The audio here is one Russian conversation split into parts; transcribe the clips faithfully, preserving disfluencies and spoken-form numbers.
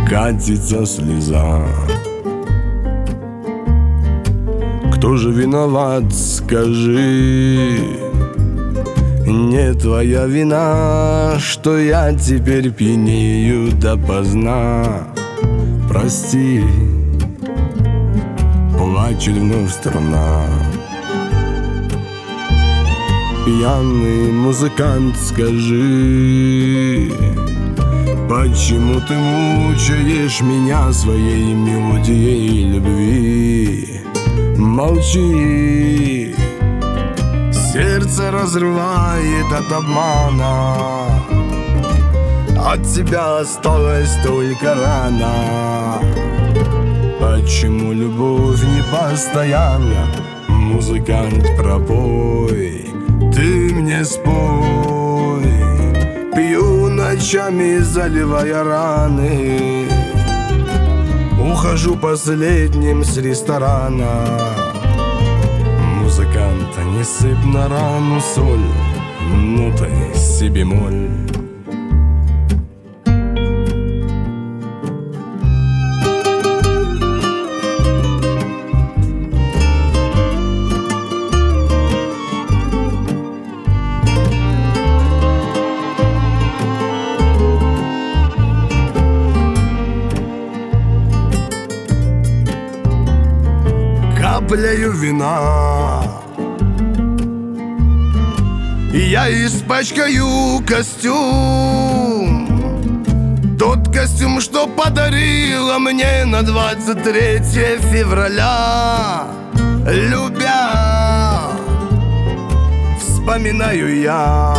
катится слеза. Кто же виноват, скажи? Не твоя вина, что я теперь пьянею допоздна. Прости, плачет вновь струна. Пьяный музыкант, скажи, почему ты мучаешь меня своей мелодией любви? Молчи, сердце разрывает от обмана. От тебя осталась только рана. Почему любовь не постоянна? Музыкант, пропой, ты мне спой. Пью ночами, заливая раны. Ухожу последним с ресторана. Музыкант, не сыпь на рану соль, нотой си бемоль. Капляю вина, и я испачкаю костюм. Тот костюм, что подарила мне на двадцать третье февраля. Любя, вспоминаю я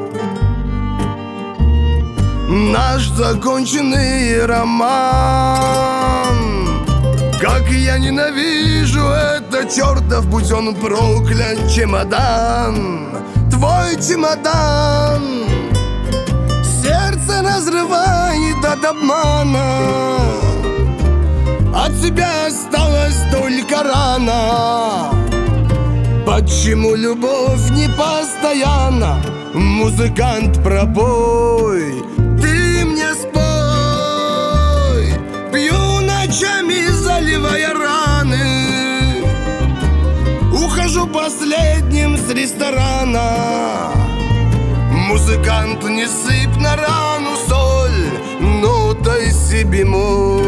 наш законченный роман. Как я ненавижу этот чертов, будь он проклят, чемодан. Твой чемодан сердце разрывает от обмана. От тебя осталась только рана. Почему любовь не постоянна? Музыкант, пропой, ты мне спой. Пью ночами, заливая раны. Ухожу последним с ресторана. Музыкант, не сыпь на рану соль, нотой си бемоль.